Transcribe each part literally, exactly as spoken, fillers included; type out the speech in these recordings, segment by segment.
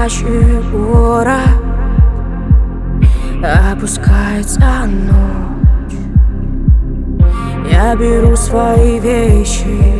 спящий город, опускается ночь. Я беру свои вещи,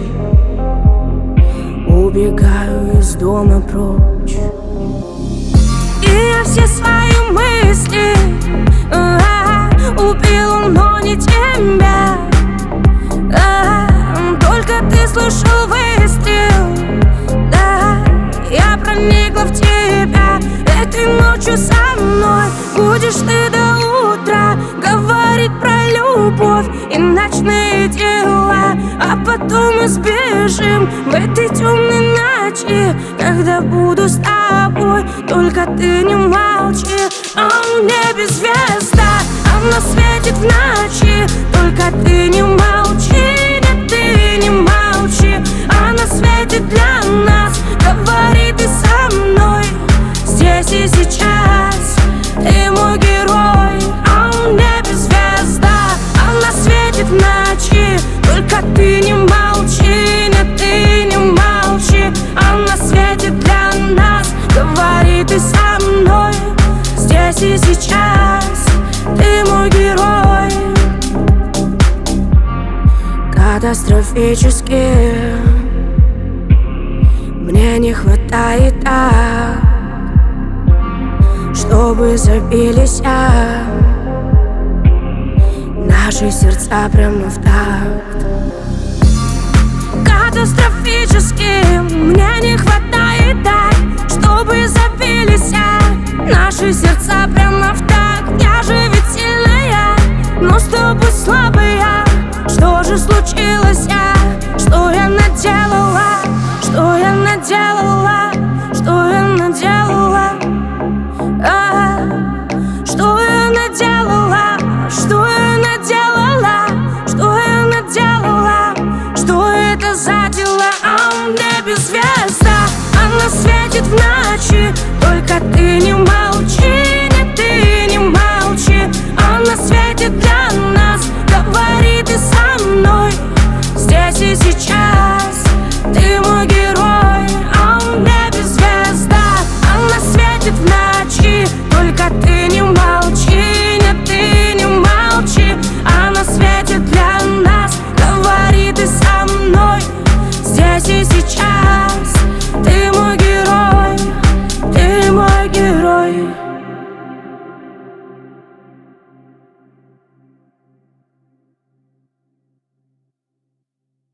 убегаю из дома прочь. И я все свои мысли а, убил, но не тебя. а, Только ты слышал выстрел, да, я проникла в тебя. Этой ночью со мной будешь ты до утра говорить про любовь и ночные дела. А потом мы сбежим в этой темной ночи, когда буду с тобой. Только ты не молчи. А в небе звезда, она светит в ночи. Только ты не молчи, нет, ты не молчи. Она светит для нас, говори ты со мной здесь и сейчас. Ты мой герой. А в небе звезда, она светит в ночи. Только ты не молчи, нет, ты не молчи. Она светит для нас, говори ты со мной здесь и сейчас. Ты мой герой. Катастрофически мне не хватает так, чтобы забились а, наши сердца прямо в такт. Катастрофически мне не хватает так, чтобы забились а, наши сердца прямо в такт. Я же ведь сильная, но с тобой слабая. Что же случилось, а? Что я наделала? Что я наделала? Что я наделала? А, что я наделала? Что я наделала? Что я наделала? Что это за дела? А в небе звезда, она светит в ночи. Только ты не моя.